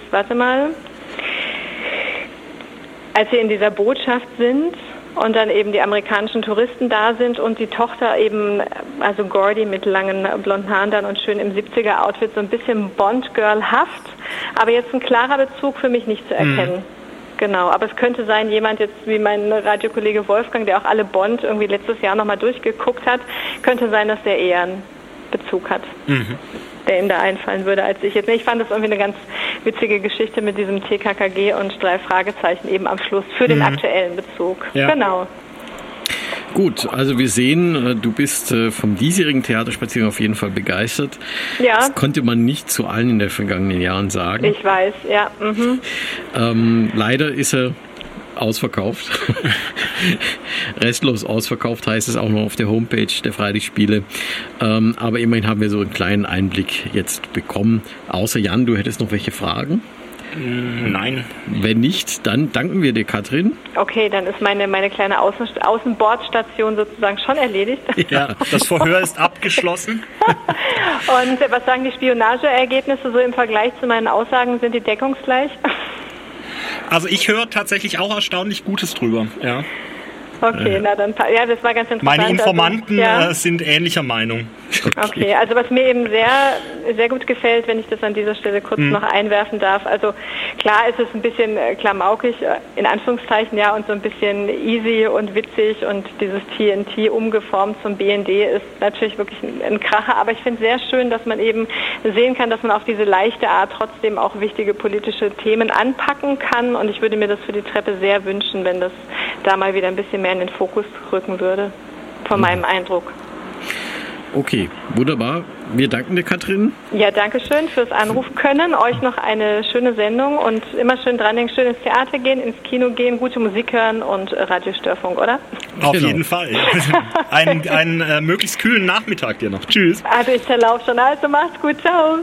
Speaker 9: als sie in dieser Botschaft sind, und dann eben die amerikanischen Touristen da sind und die Tochter eben, also Gordy mit langen blonden Haaren dann und schön im 70er-Outfit, so ein bisschen Bond-Girl-haft, aber jetzt ein klarer Bezug für mich nicht zu erkennen. Genau, aber es könnte sein, jemand jetzt wie mein Radiokollege Wolfgang, der auch alle Bond irgendwie letztes Jahr nochmal durchgeguckt hat, könnte sein, dass der eher Bezug hat, der ihm da einfallen würde als ich jetzt. Ich fand das irgendwie eine ganz witzige Geschichte mit diesem TKKG und 3 Fragezeichen eben am Schluss für den aktuellen Bezug.
Speaker 2: Ja.
Speaker 9: Genau.
Speaker 2: Gut, also wir sehen, du bist vom diesjährigen Theaterspaziergang auf jeden Fall begeistert.
Speaker 9: Ja.
Speaker 2: Das konnte man nicht zu allen in den vergangenen Jahren sagen.
Speaker 9: Ich weiß, ja.
Speaker 2: Leider ist er ausverkauft. Restlos ausverkauft heißt es auch noch auf der Homepage der Freilichtspiele. Aber immerhin haben wir so einen kleinen Einblick jetzt bekommen. Außer Jan, du hättest noch welche Fragen?
Speaker 3: Nein.
Speaker 2: Wenn nicht, dann danken wir dir, Katrin.
Speaker 9: Okay, dann ist meine kleine Außenbordstation sozusagen schon erledigt.
Speaker 3: Ja, das Verhör ist abgeschlossen.
Speaker 9: Und was sagen die Spionageergebnisse so im Vergleich zu meinen Aussagen? Sind die deckungsgleich?
Speaker 3: Also ich höre tatsächlich auch erstaunlich Gutes drüber, ja.
Speaker 9: Okay, na dann, ja, das war ganz interessant.
Speaker 3: Meine Informanten
Speaker 9: also,
Speaker 3: sind ähnlicher Meinung.
Speaker 9: Okay, also was mir eben sehr, sehr gut gefällt, wenn ich das an dieser Stelle kurz noch einwerfen darf, also klar ist es ein bisschen klamaukig, in Anführungszeichen, ja, und so ein bisschen easy und witzig und dieses TNT umgeformt zum BND ist natürlich wirklich ein Kracher, aber ich finde es sehr schön, dass man eben sehen kann, dass man auf diese leichte Art trotzdem auch wichtige politische Themen anpacken kann und ich würde mir das für die Treppe sehr wünschen, wenn das da mal wieder ein bisschen mehr in den Fokus rücken würde, von meinem Eindruck.
Speaker 2: Okay, wunderbar. Wir danken dir, Katrin.
Speaker 9: Ja, danke schön fürs Anrufen können. Euch noch eine schöne Sendung und immer schön dran denken, schön ins Theater gehen, ins Kino gehen, gute Musik hören und Radiostörfunk, oder?
Speaker 3: Auf jeden Fall. Einen möglichst kühlen Nachmittag dir noch. Tschüss.
Speaker 9: Also ich verlaufe schon, also macht's gut, ciao.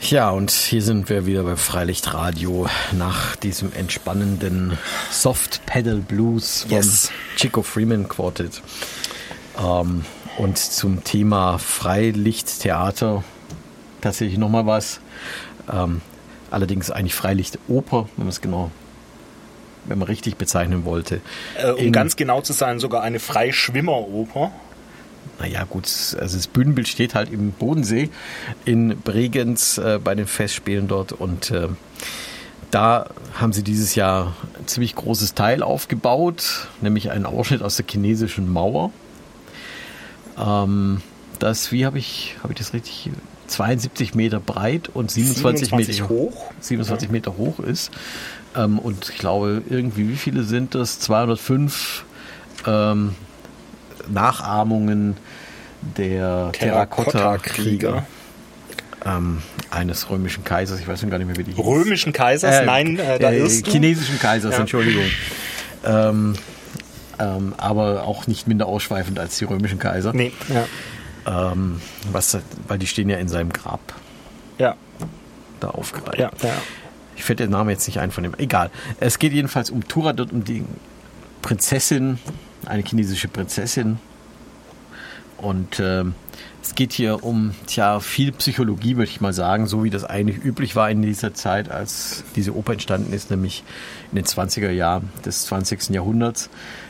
Speaker 2: Ja, und hier sind wir wieder bei Freilichtradio nach diesem entspannenden Soft Pedal Blues vom Chico Freeman Quartet. Und zum Thema Freilichttheater tatsächlich nochmal was. Allerdings eigentlich Freilichtoper, wenn man richtig bezeichnen wollte.
Speaker 3: Um ganz genau zu sein, sogar eine Freischwimmeroper.
Speaker 2: Naja gut, also das Bühnenbild steht halt im Bodensee in Bregenz bei den Festspielen dort und da haben sie dieses Jahr ein ziemlich großes Teil aufgebaut, nämlich einen Ausschnitt aus der chinesischen Mauer. Das, wie habe ich das richtig, 72 Meter breit und 27 Meter hoch ist. Und ich glaube, irgendwie, wie viele sind das? 205 Nachahmungen der Terrakotta-Krieger eines römischen Kaisers. Ich weiß gar nicht mehr, wie die hieß.
Speaker 3: Römischen Kaisers? Nein, da ist
Speaker 2: chinesischen Kaisers, Entschuldigung. Aber auch nicht minder ausschweifend als die römischen Kaiser.
Speaker 3: Nee, ja.
Speaker 2: Weil die stehen ja in seinem Grab.
Speaker 3: Ja.
Speaker 2: Da aufgereiht.
Speaker 3: Ja.
Speaker 2: Ich fällt der Name jetzt nicht ein von dem. Egal. Es geht jedenfalls um Turandot, um die Prinzessin, eine chinesische Prinzessin. Und es geht hier um viel Psychologie, würde ich mal sagen, so wie das eigentlich üblich war in dieser Zeit, als diese Oper entstanden ist, nämlich in den 20er Jahren des 20. Jahrhunderts.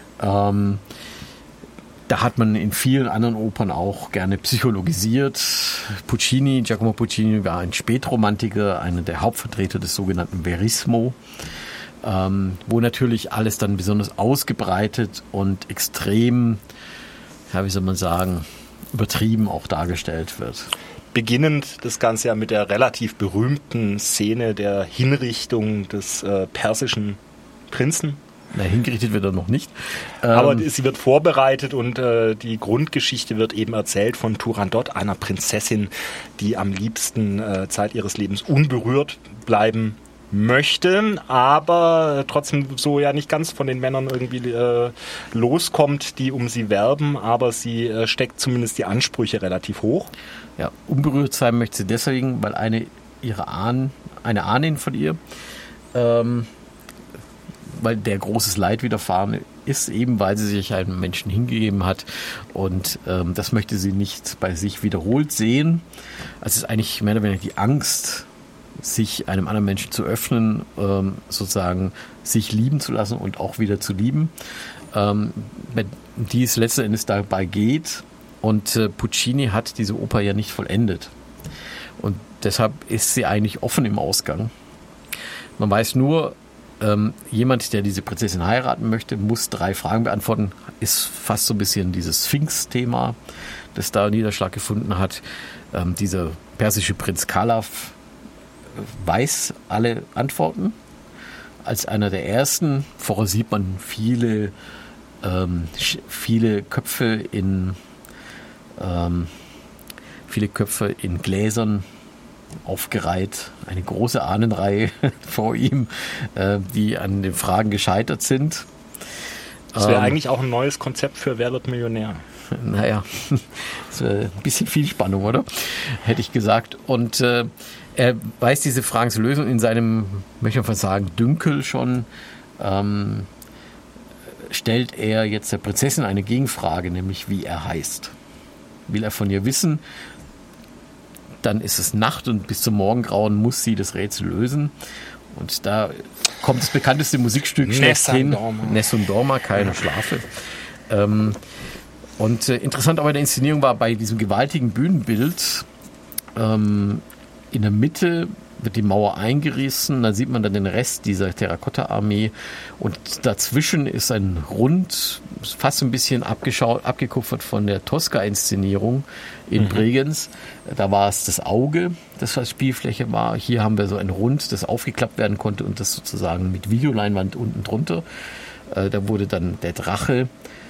Speaker 2: Da hat man in vielen anderen Opern auch gerne psychologisiert. Giacomo Puccini war ein Spätromantiker, einer der Hauptvertreter des sogenannten Verismo, wo natürlich alles dann besonders ausgebreitet und extrem, wie soll man sagen, übertrieben auch dargestellt wird.
Speaker 3: Beginnend das Ganze ja mit der relativ berühmten Szene der Hinrichtung des persischen Prinzen.
Speaker 2: Hingerichtet wird er noch nicht.
Speaker 3: Aber sie wird vorbereitet und die Grundgeschichte wird eben erzählt von Turandot, einer Prinzessin, die am liebsten Zeit ihres Lebens unberührt bleiben möchte, aber trotzdem so ja nicht ganz von den Männern irgendwie loskommt, die um sie werben, aber sie steckt zumindest die Ansprüche relativ hoch.
Speaker 2: Ja, unberührt sein möchte sie deswegen, weil eine Ahnin von ihr, weil der großes Leid widerfahren ist, eben weil sie sich einem Menschen hingegeben hat und das möchte sie nicht bei sich wiederholt sehen. Also es ist eigentlich mehr oder weniger die Angst, sich einem anderen Menschen zu öffnen, sozusagen sich lieben zu lassen und auch wieder zu lieben, die es letzten Endes dabei geht. Und Puccini hat diese Oper ja nicht vollendet. Und deshalb ist sie eigentlich offen im Ausgang. Man weiß nur, jemand, der diese Prinzessin heiraten möchte, muss 3 Fragen beantworten. Ist fast so ein bisschen dieses Sphinx-Thema, das da Niederschlag gefunden hat. Dieser persische Prinz Khalaf weiß alle Antworten. Als einer der ersten, vorher sieht man viele Köpfe in Gläsern aufgereiht, eine große Ahnenreihe vor ihm, die an den Fragen gescheitert sind.
Speaker 3: Das wäre eigentlich auch ein neues Konzept für Wer wird Millionär?
Speaker 2: Naja, das wäre ein bisschen viel Spannung, oder? Hätte ich gesagt. Und er weiß diese Fragen zu lösen und in seinem, möchte ich mal sagen, Dünkel schon, stellt er jetzt der Prinzessin eine Gegenfrage, nämlich wie er heißt. Will er von ihr wissen, dann ist es Nacht und bis zum Morgengrauen muss sie das Rätsel lösen. Und da kommt das bekannteste Musikstück schlechthin, Nessun Dorma, keine Schlafe. Und interessant aber in der Inszenierung war bei diesem gewaltigen Bühnenbild, in der Mitte wird die Mauer eingerissen, da sieht man dann den Rest dieser Terrakotta-Armee und dazwischen ist ein Rund, fast ein bisschen abgekupfert von der Tosca-Inszenierung in Bregenz. Da war es das Auge, das was Spielfläche war. Hier haben wir so ein Rund, das aufgeklappt werden konnte und das sozusagen mit Videoleinwand unten drunter. Da wurde dann der Drache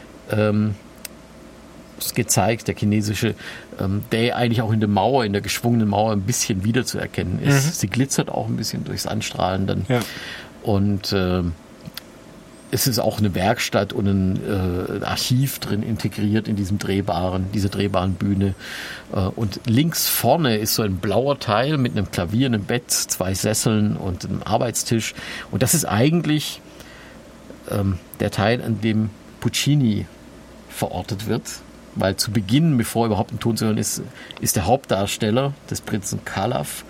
Speaker 2: gezeigt, der chinesische, der eigentlich auch in der Mauer, in der geschwungenen Mauer ein bisschen wiederzuerkennen ist. Sie glitzert auch ein bisschen durchs Anstrahlen dann. Ja. Und es ist auch eine Werkstatt und ein Archiv drin integriert in dieser drehbaren Bühne. Und links vorne ist so ein blauer Teil mit einem Klavier, einem Bett, 2 Sesseln und einem Arbeitstisch. Und das ist eigentlich der Teil, an dem Puccini verortet wird. Weil zu Beginn, bevor überhaupt ein Ton zu hören ist, ist der Hauptdarsteller des Prinzen Calaf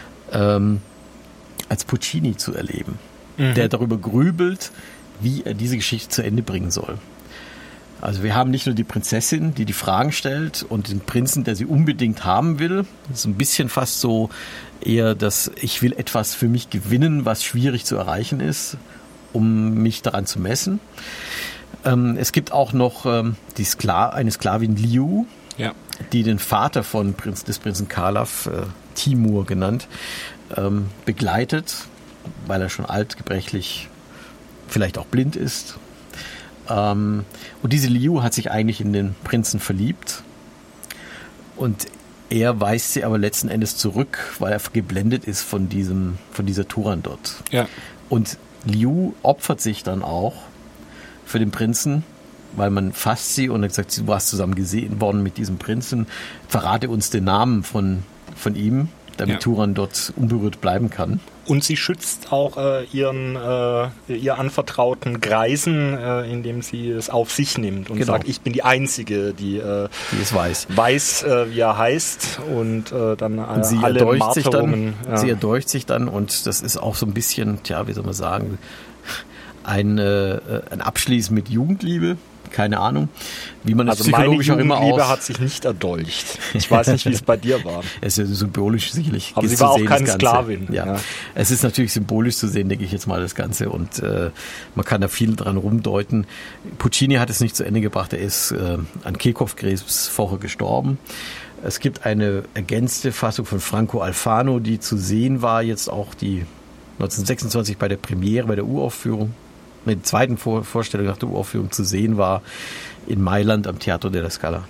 Speaker 2: als Puccini zu erleben, der darüber grübelt, wie er diese Geschichte zu Ende bringen soll. Also wir haben nicht nur die Prinzessin, die Fragen stellt, und den Prinzen, der sie unbedingt haben will. Das ist ein bisschen fast so eher, dass ich will etwas für mich gewinnen, was schwierig zu erreichen ist, um mich daran zu messen. Es gibt auch noch eine Sklavin Liu, die den Vater des Prinzen Calaf, Timur genannt, begleitet, weil er schon alt, gebrechlich, vielleicht auch blind ist. Und diese Liu hat sich eigentlich in den Prinzen verliebt. Und er weist sie aber letzten Endes zurück, weil er geblendet ist von dieser Turandot. Ja. Und Liu opfert sich dann auch für den Prinzen, weil man fasst sie und hat gesagt, du warst zusammen gesehen worden mit diesem Prinzen, verrate uns den Namen von ihm, damit Turandot unberührt bleiben kann.
Speaker 3: Und sie schützt auch ihr anvertrauten Greisen, indem sie es auf sich nimmt und sagt, ich bin die Einzige, die es weiß, wie er heißt, und dann und
Speaker 2: sie
Speaker 3: alle Marterungen.
Speaker 2: Sie erdolcht sich dann, und das ist auch so ein bisschen, wie soll man sagen, ein Abschließen mit Jugendliebe. Keine Ahnung, wie man das psychologisch auch immer
Speaker 3: Liebe hat sich nicht erdolcht. Ich weiß nicht, wie es bei dir war.
Speaker 2: Es ist ja symbolisch sicherlich.
Speaker 3: Aber sie war auch keine Sklavin.
Speaker 2: Ja. Es ist natürlich symbolisch zu sehen, denke ich jetzt mal, das Ganze. Und man kann da viel dran rumdeuten. Puccini hat es nicht zu Ende gebracht. Er ist an Kehlkopfkrebs vorher gestorben. Es gibt eine ergänzte Fassung von Franco Alfano, die zu sehen war, jetzt auch die 1926 bei der Premiere, bei der Uraufführung. Mit der zweiten Vorstellung nach der Uraufführung zu sehen war in Mailand am Teatro della Scala.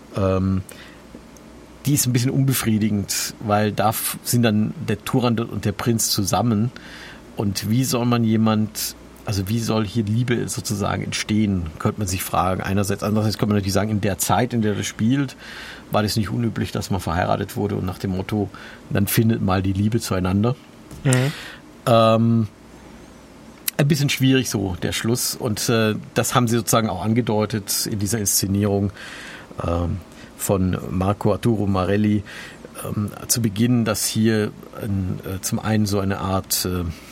Speaker 2: Die ist ein bisschen unbefriedigend, weil da sind dann der Turandot und der Prinz zusammen. Und wie soll hier Liebe sozusagen entstehen, könnte man sich fragen. Andererseits könnte man natürlich sagen, in der Zeit, in der das spielt, war das nicht unüblich, dass man verheiratet wurde und nach dem Motto, dann findet mal die Liebe zueinander. Mhm. Ein bisschen schwierig so, der Schluss. Und das haben sie sozusagen auch angedeutet in dieser Inszenierung von Marco Arturo Marelli zu Beginn, dass hier zum einen so eine Art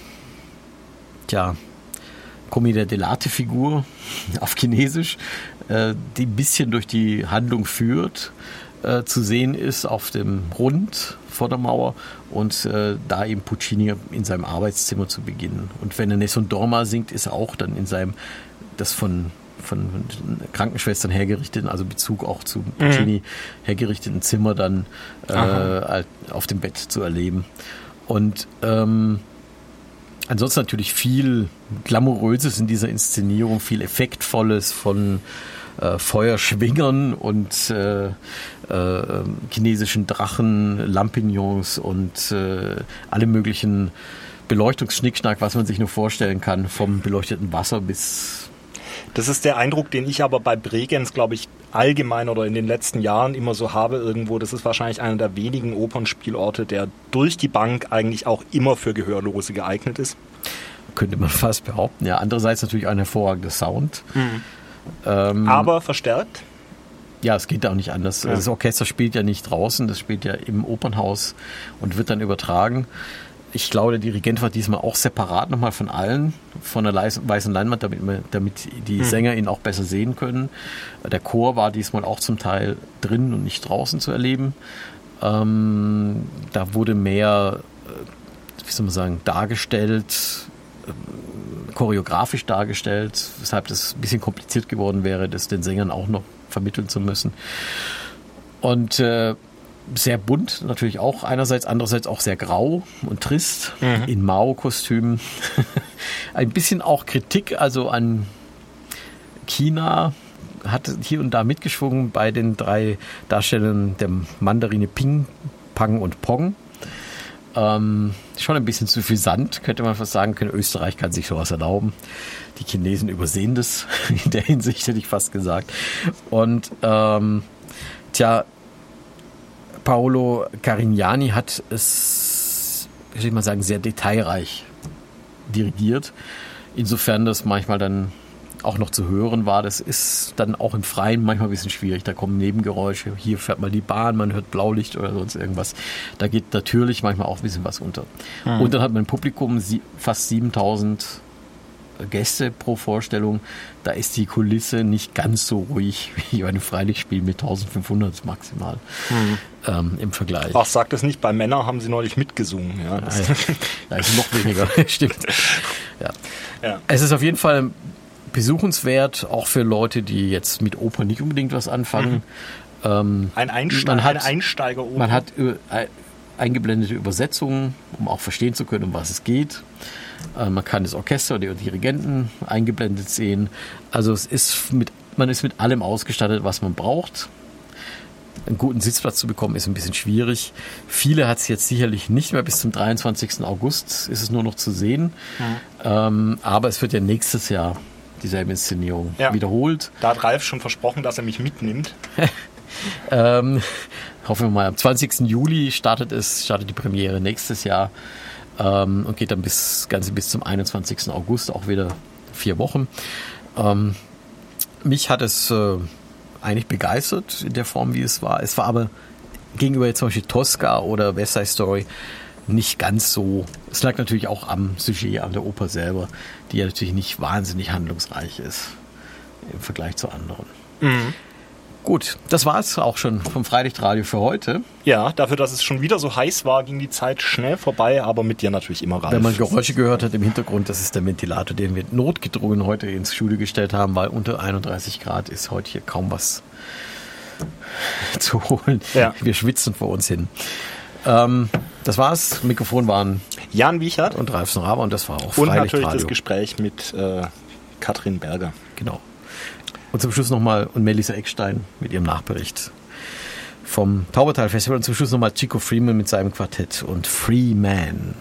Speaker 2: Commedia dell'arte Figur auf Chinesisch, die ein bisschen durch die Handlung führt, zu sehen ist auf dem Rund vor der Mauer, und da eben Puccini in seinem Arbeitszimmer zu beginnen. Und wenn er Nessun Dorma singt, ist er auch dann in seinem, das von Krankenschwestern hergerichteten, also Bezug auch zu Puccini hergerichteten Zimmer dann auf dem Bett zu erleben. Und ansonsten natürlich viel Glamouröses in dieser Inszenierung, viel Effektvolles von Feuerschwingern und chinesischen Drachen, Lampignons und alle möglichen Beleuchtungsschnickschnack, was man sich nur vorstellen kann, vom beleuchteten Wasser bis...
Speaker 3: Das ist der Eindruck, den ich aber bei Bregenz, glaube ich, allgemein oder in den letzten Jahren immer so habe irgendwo. Das ist wahrscheinlich einer der wenigen Opernspielorte, der durch die Bank eigentlich auch immer für Gehörlose geeignet ist.
Speaker 2: Könnte man fast behaupten. Ja, andererseits natürlich ein hervorragender Sound.
Speaker 3: Aber verstärkt?
Speaker 2: Ja, es geht auch nicht anders. Ja. Das Orchester spielt ja nicht draußen, das spielt ja im Opernhaus und wird dann übertragen. Ich glaube, der Dirigent war diesmal auch separat nochmal von allen, von der weißen Leinwand, damit die Sänger ihn auch besser sehen können. Der Chor war diesmal auch zum Teil drin und nicht draußen zu erleben. Da wurde mehr, dargestellt, choreografisch dargestellt, weshalb das ein bisschen kompliziert geworden wäre, das den Sängern auch noch vermitteln zu müssen. Und sehr bunt natürlich auch einerseits, andererseits auch sehr grau und trist in Mao-Kostümen. Ein bisschen auch Kritik also an China hat hier und da mitgeschwungen bei den 3 Darstellern der Mandarine Ping, Pang und Pong. Schon ein bisschen zu viel Sand, könnte man fast sagen können. Österreich kann sich sowas erlauben. Die Chinesen übersehen das in der Hinsicht, hätte ich fast gesagt. Und Paolo Carignani hat es, wie soll ich mal sagen, sehr detailreich dirigiert. Insofern das manchmal dann auch noch zu hören war. Das ist dann auch im Freien manchmal ein bisschen schwierig. Da kommen Nebengeräusche. Hier fährt mal die Bahn, man hört Blaulicht oder sonst irgendwas. Da geht natürlich manchmal auch ein bisschen was unter. Und dann hat man im Publikum fast 7000 Gäste pro Vorstellung. Da ist die Kulisse nicht ganz so ruhig wie bei einem Freilichtspiel mit 1500 maximal im Vergleich.
Speaker 3: Ach, sagt es nicht, bei Männern haben sie neulich mitgesungen. Ja,
Speaker 2: da ist noch weniger, stimmt. Ja. Es ist auf jeden Fall besuchenswert, auch für Leute, die jetzt mit Oper nicht unbedingt was anfangen.
Speaker 3: Ein Einsteigeroper.
Speaker 2: Man hat eingeblendete Übersetzungen, um auch verstehen zu können, um was es geht. Man kann das Orchester oder die Dirigenten eingeblendet sehen. Also man ist mit allem ausgestattet, was man braucht. Einen guten Sitzplatz zu bekommen, ist ein bisschen schwierig. Viele hat es jetzt sicherlich nicht mehr. Bis zum 23. August ist es nur noch zu sehen. Aber es wird ja nächstes Jahr dieselbe Inszenierung wiederholt.
Speaker 3: Da hat Ralf schon versprochen, dass er mich mitnimmt.
Speaker 2: Hoffen wir mal. Am 20. Juli startet die Premiere nächstes Jahr und geht dann bis zum 21. August, auch wieder 4 Wochen. Mich hat es eigentlich begeistert in der Form, wie es war. Es war aber gegenüber jetzt zum Beispiel Tosca oder West Side Story nicht ganz so. Es lag natürlich auch am Sujet, an der Oper selber, die ja natürlich nicht wahnsinnig handlungsreich ist im Vergleich zu anderen. Gut, das war es auch schon vom Freilichtradio für heute.
Speaker 3: Ja, dafür, dass es schon wieder so heiß war, ging die Zeit schnell vorbei, aber mit dir natürlich immer, Ralf.
Speaker 2: Wenn man Geräusche gehört hat im Hintergrund, das ist der Ventilator, den wir notgedrungen heute ins Studio gestellt haben, weil unter 31 Grad ist heute hier kaum was zu holen. Ja. Wir schwitzen vor uns hin. Das war's. Mikrofon waren
Speaker 3: Jan Wiechert
Speaker 2: und Ralf Snoraber und das war auch
Speaker 3: Freilichtradio. Und natürlich das Gespräch mit Katrin Berger.
Speaker 2: Genau. Und zum Schluss nochmal Melissa Eckstein mit ihrem Nachbericht vom Taubertal Festival und zum Schluss nochmal Chico Freeman mit seinem Quartett und Free Man.